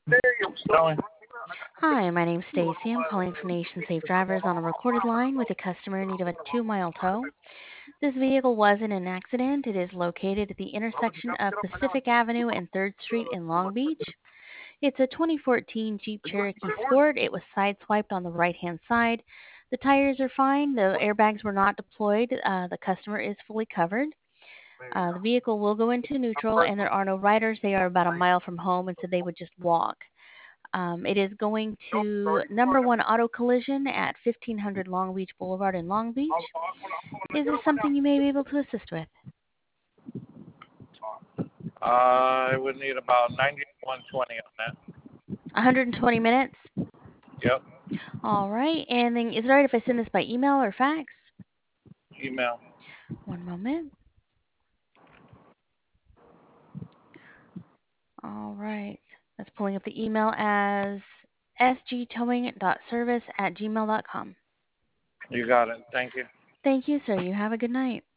Going. Hi, my name's Stacy. I'm calling from Nation Safe Drivers on a recorded line with a customer in need of a 2-mile tow. This vehicle was in an accident. It is located at the intersection of Pacific Avenue and 3rd Street in Long Beach. It's a 2014 Jeep Cherokee Sport. It was sideswiped on the right-hand side. The tires are fine. The airbags were not deployed. The customer is fully covered. The vehicle will go into neutral, and there are no riders. They are about a mile from home, and so they would just walk. It is going to number one auto collision at 1500 Long Beach Boulevard in Long Beach. Is this something you may be able to assist with? I would need about 90 to 120 on that. 120 minutes? Yep. All right. And then is it all right if I send this by email or fax? Email. One moment. All right. That's pulling up the email as sgtowing.service@gmail.com. You got it. Thank you. Thank you, sir. You have a good night.